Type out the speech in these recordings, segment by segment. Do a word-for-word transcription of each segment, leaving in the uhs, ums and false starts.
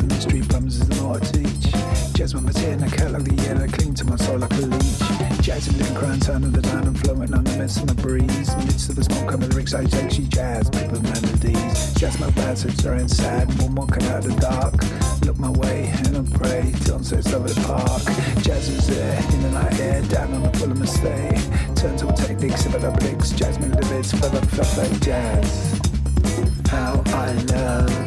the mystery bums is the more I teach. Jazz with my tear and I cut like the air and I cling to my soul like a leech. Jazz in living crown, turn of the down and flowing on the midst of the breeze. Midst of the smoke coming the lyrics I take, she jazz, people melodies. Jazz my bad, so it's very sad, one more cut out of the dark. Look my way and I pray, till sets over the park. Jazz was there, in the night air, down on the full of mistake. Turns all techniques, if I blicks, jazz melodies, for the fluff like jazz. How I love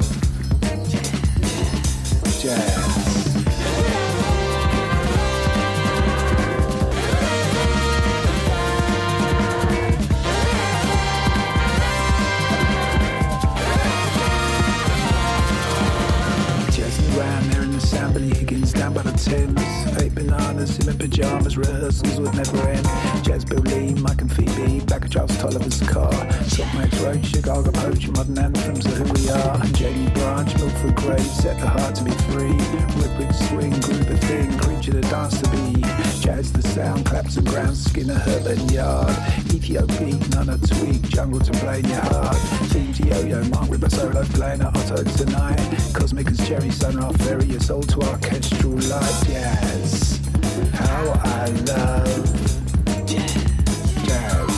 jazz. Around there in the sound, Billy Higgins down by the Thames. Eight bananas in my pajamas, rehearsals would never end. Jazz Bill Lee, Mike and Phoebe, back of Charles Tolliver's car. Salt Max Road, Chicago Poach, modern anthems of who we are. Jamie Branch, Milford Graves, set the heart to be free. Whipwich swing, group of thing, creature to dance to be. Jazz the sound, claps and ground, Skinner, Herbert and Yard. Ethiopia, none a tweak, jungle to play in your heart. Team Yo-Yo, Mark with a solo playing at Otto tonight. Cosmic as Cherry Sun, our ferry, your soul to orchestral light jazz. How I love jazz. Jazz.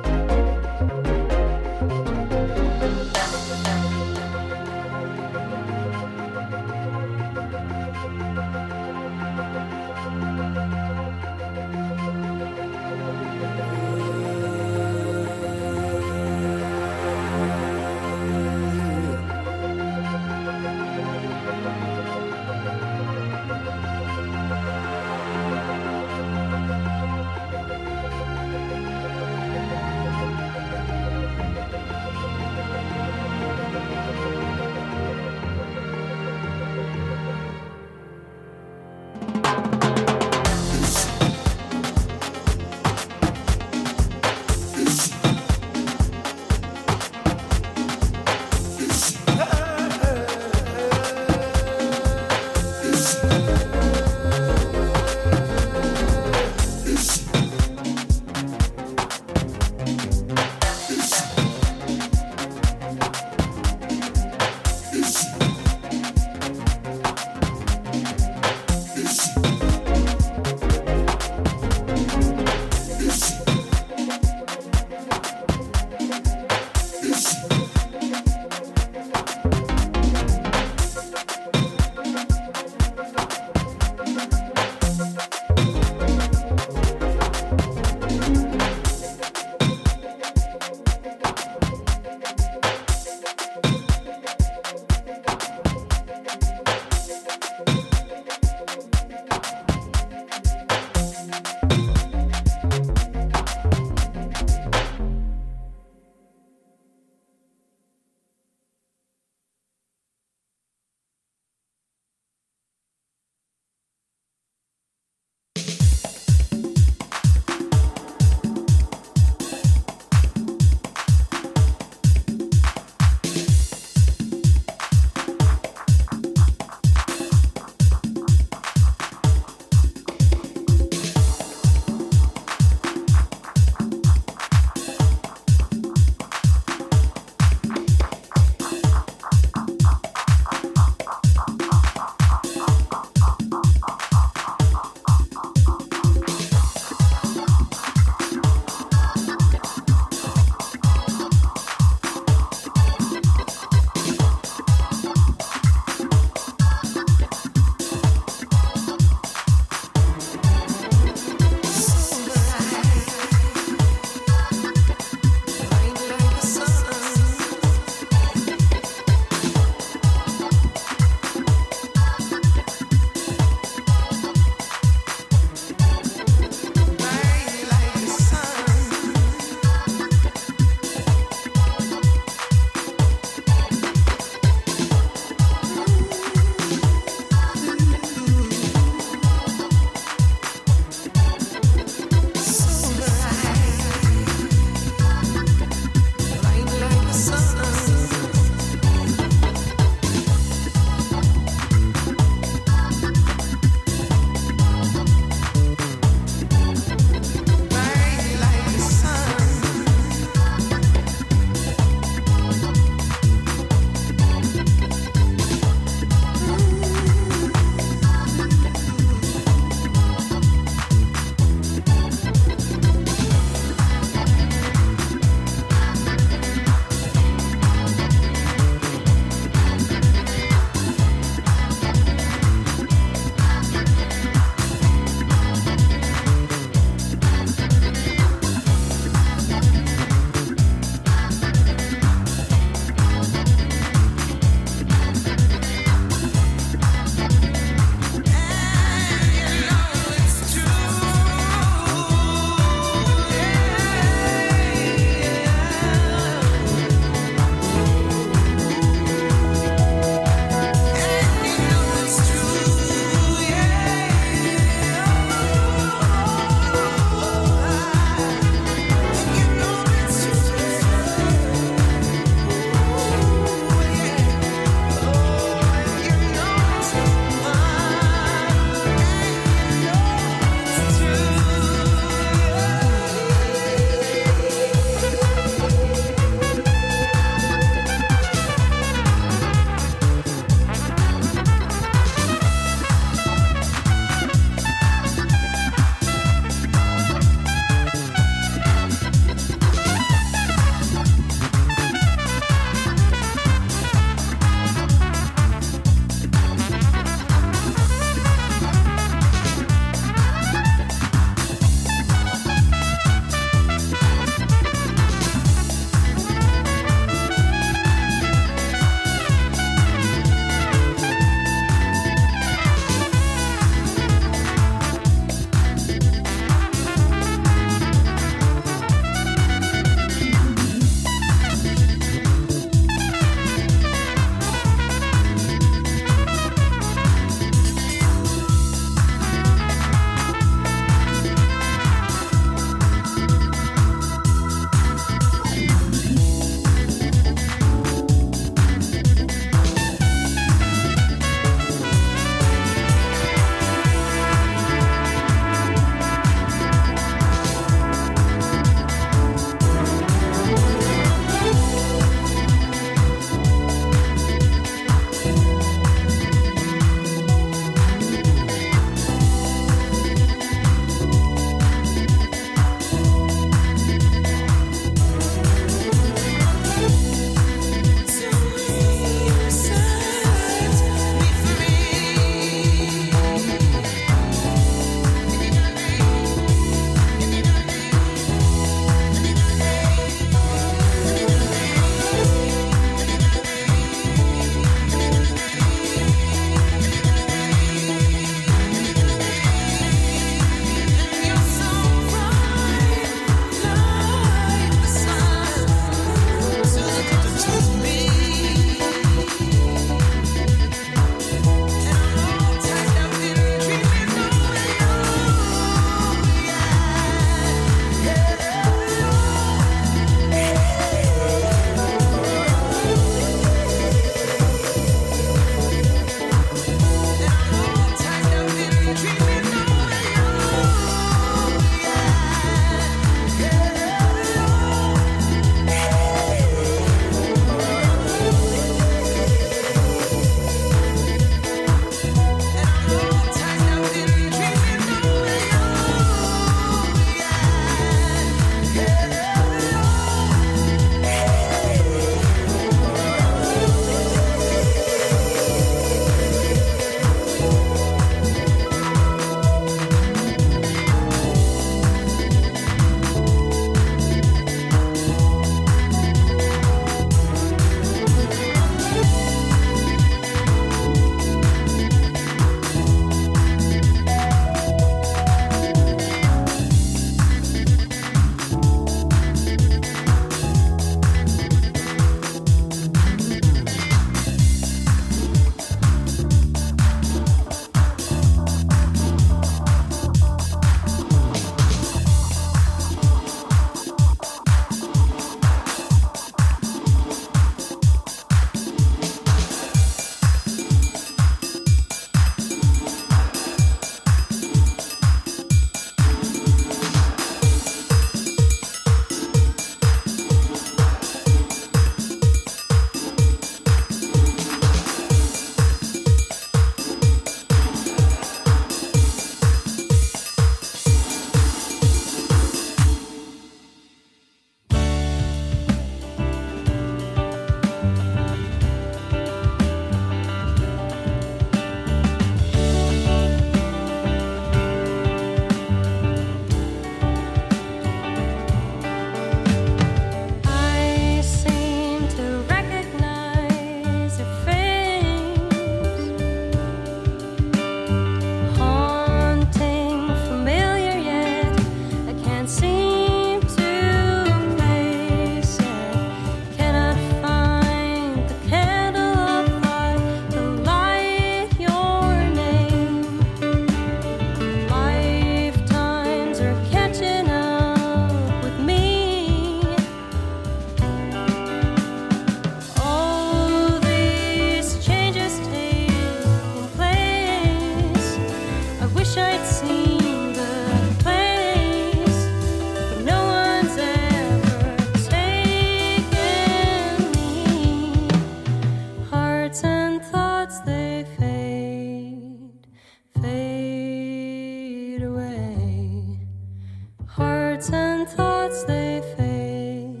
Hearts and thoughts, they fade,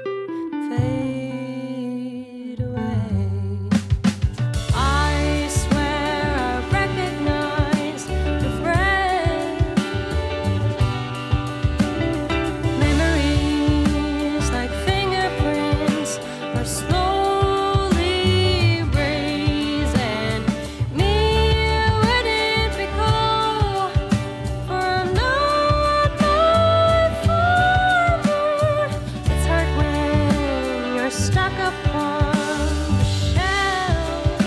fade away. I swear I recognize the friend. Memories like fingerprints are slowly erasing me. Wouldn't be cold for I'm not my farmer. It's hard when you're stuck upon the shelf.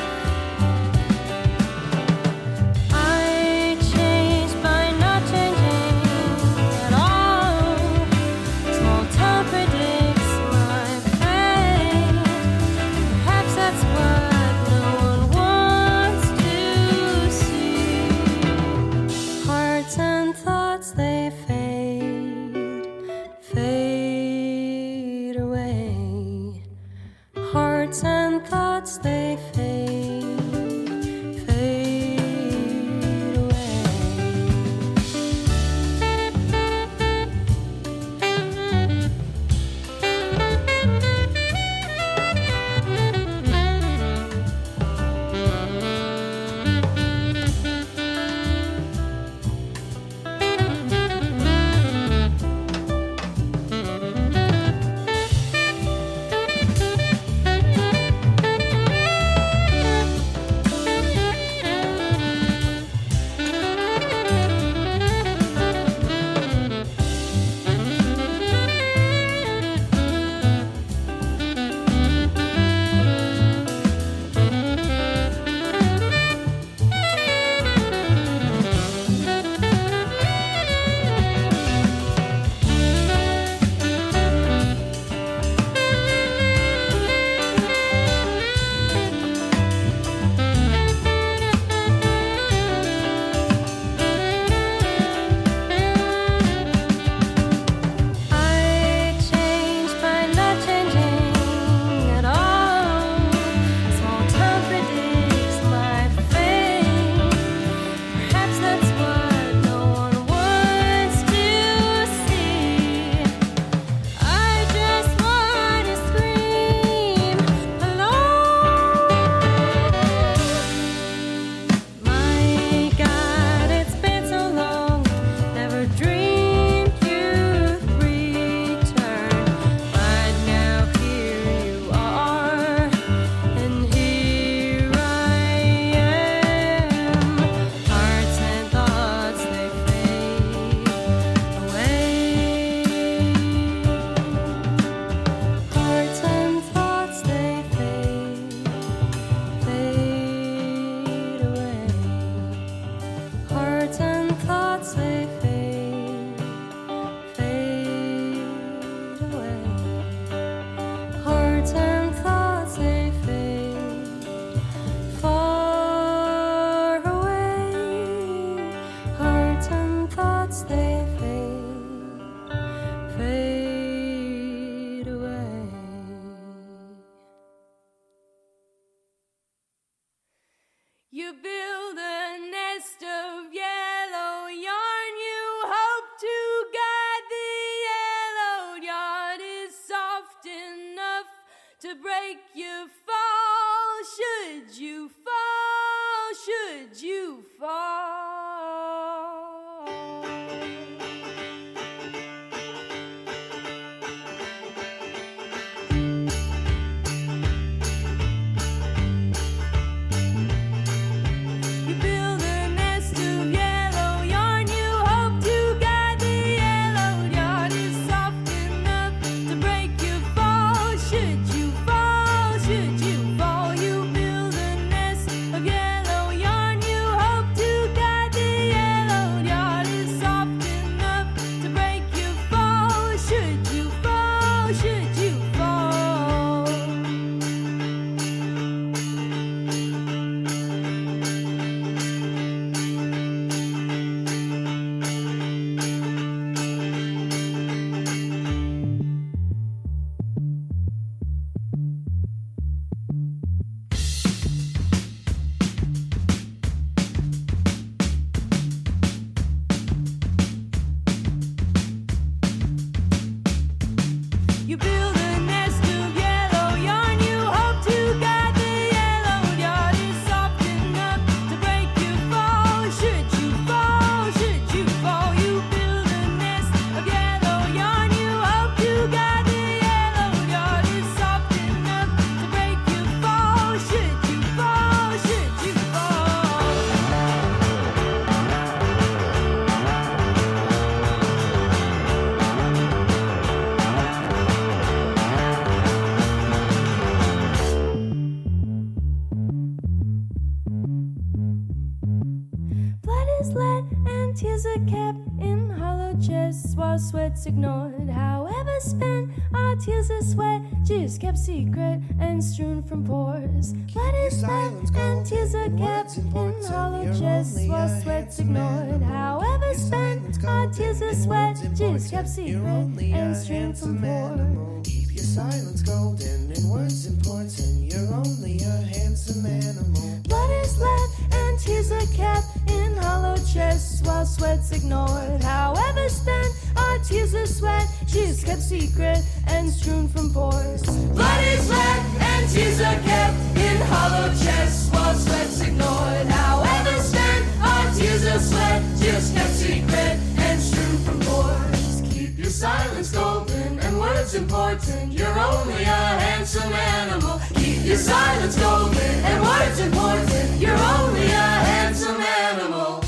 I changed by not changing at all. Small town predicts my fate. Perhaps that's what no one wants to see. Hearts and thoughts, they fade, fade away. Hearts and thoughts, they fade, fade away. I changed by not changing at all. Small town predicts my fate. Perhaps that's what no one wants to see. I just want to scream alone. My God, it's been so long. Never dreamed you'd return. But now here you are, and here I am. Hearts and thoughts, they fade away. Hearts and thoughts, they fade, fade away. Hearts and thoughts, they fade, fade away. Hearts and thoughts, they fade far away. Hearts and thoughts, they fade, fade away. You build a nest of yellow yarn. You hope to guide the yellow yarn is soft enough to break you fall. Should you fall? Should you fall? You build a nest of yellow yarn. You hope to guide the yellow yarn is soft enough to break you fall. Should you fall? tears are kept in hollow chests while sweat's ignored. However spent, our tears are sweat, just kept secret and strewn from pores. Blood is left and tears are kept in hollow chests while sweat's ignored. However spent, our tears are sweat, just kept secret and strewn from pores. Keep your silence golden and words important. You're only a handsome animal. Blood is left and tears are kept in hollow chests while sweat's ignored. However spent, our tears are sweat, she's kept secret and strewn from pores. Blood is left and tears are kept in hollow chests while sweat's ignored. However spent, our tears are sweat, just kept secret and strewn from pores. Keep your silence golden and words important. You're only a handsome animal. Keep your silence golden and words important. You're only a handsome animal.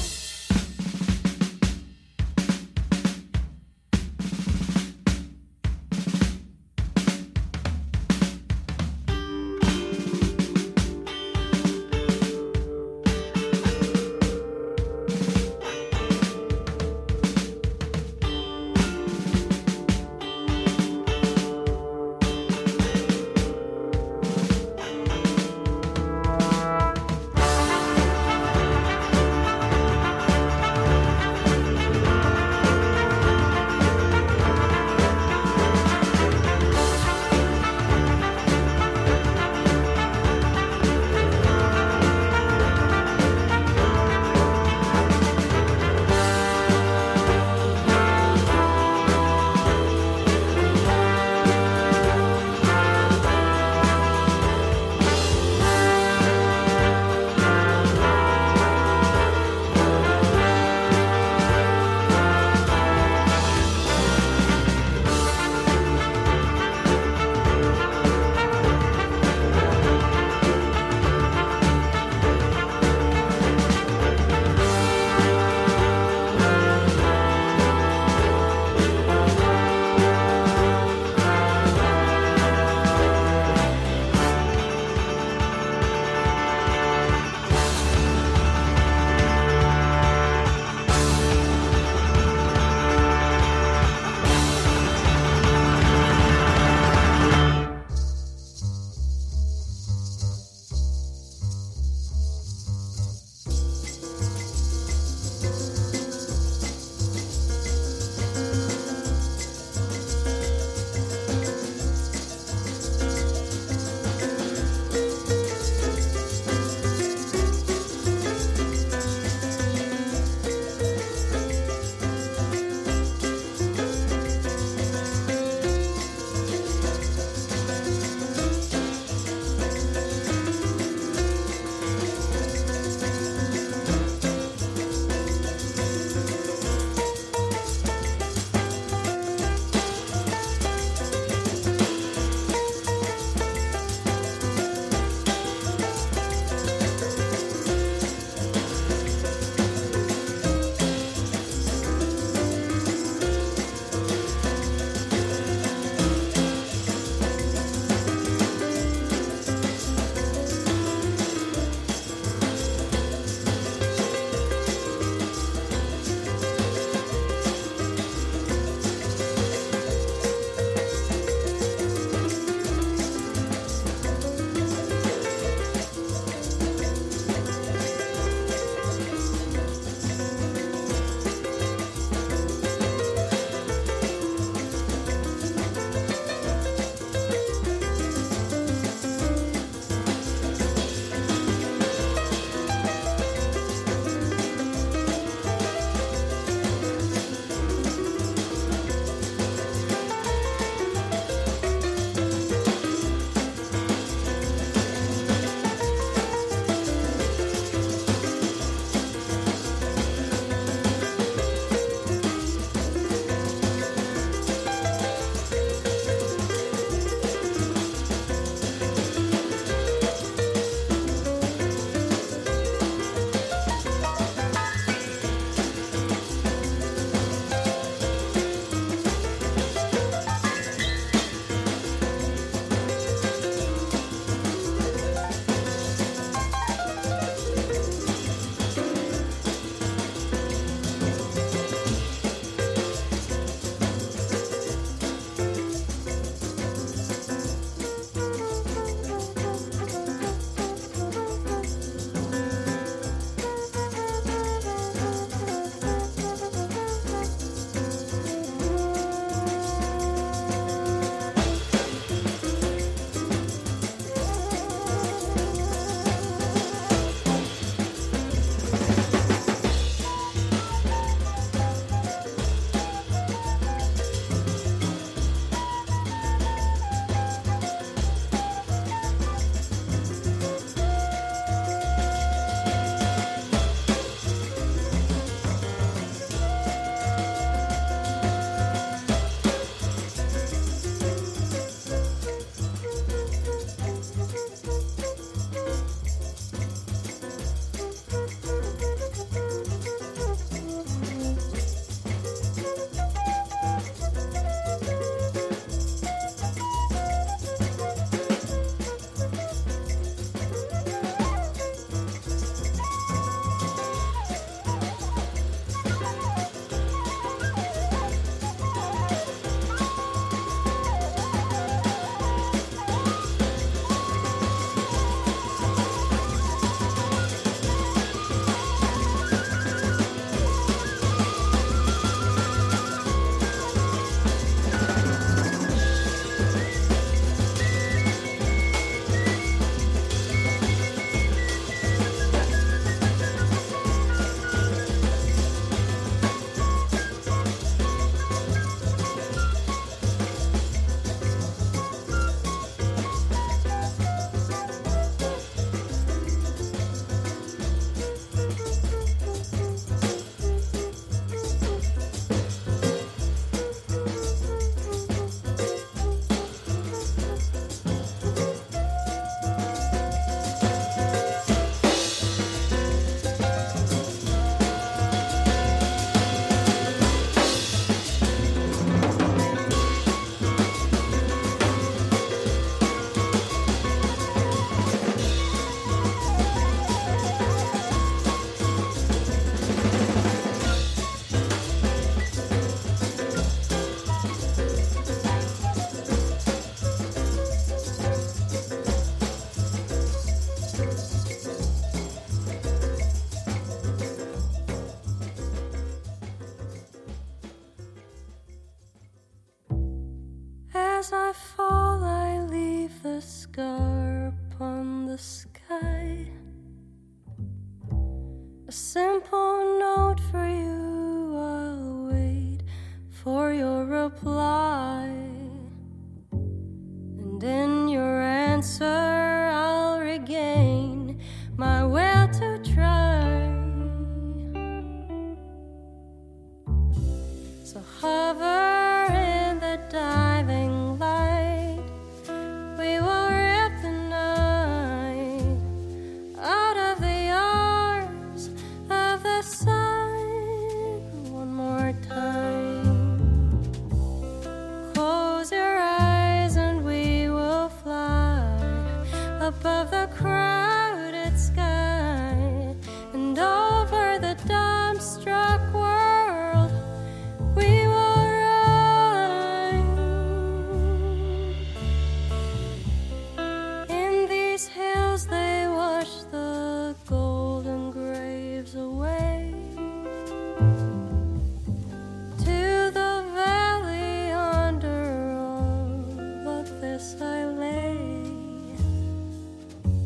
as I fall, I leave the scar upon the sky. A simple note for you, I'll wait for your reply. And in your answer, I'll regain my will to try. So hover in the diving light, we will rip the night out of the arms of the sun. One more time, close your eyes and we will fly above the crowded sky and over the dumbstruck world. We will run. In these hills they wash the golden graves away. To the valley under all of this I lay.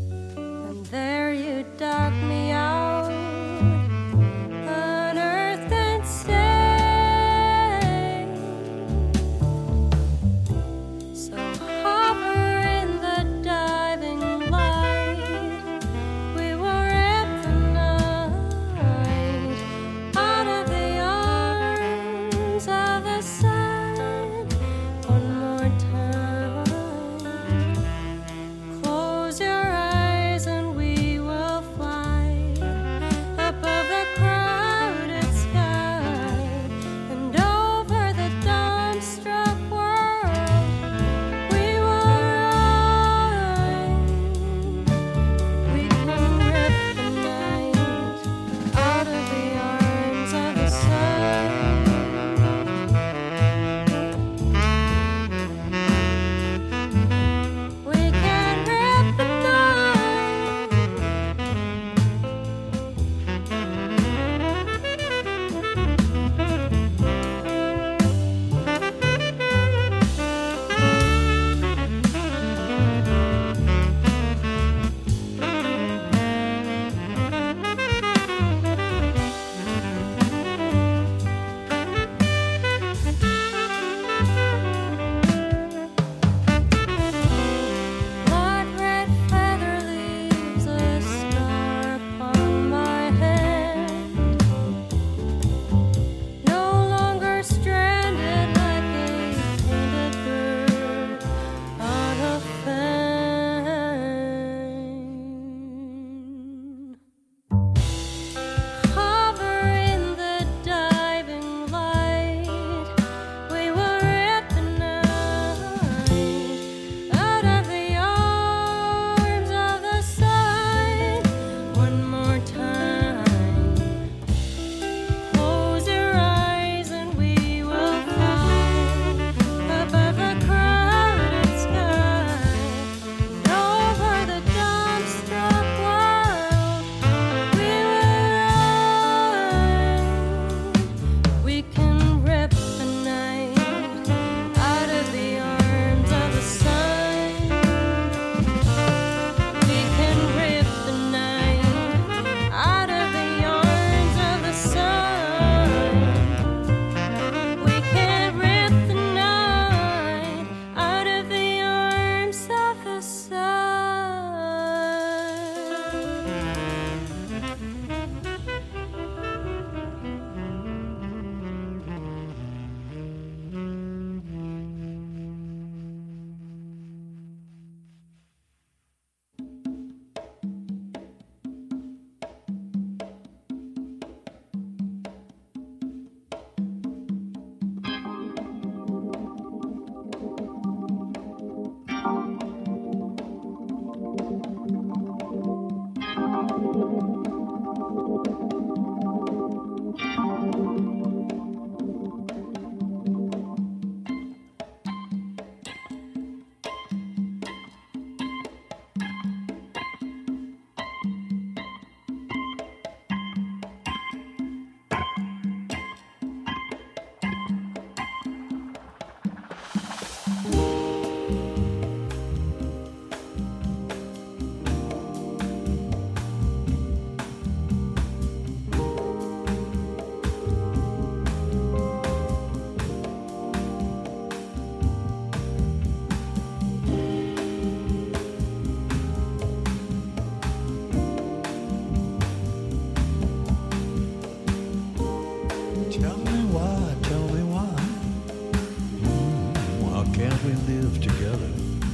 can't we live together?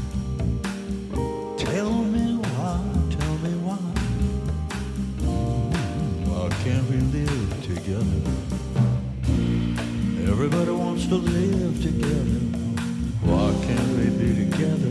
Tell me why, tell me why. Why can't we live together? Everybody wants to live together. Why can't we be together?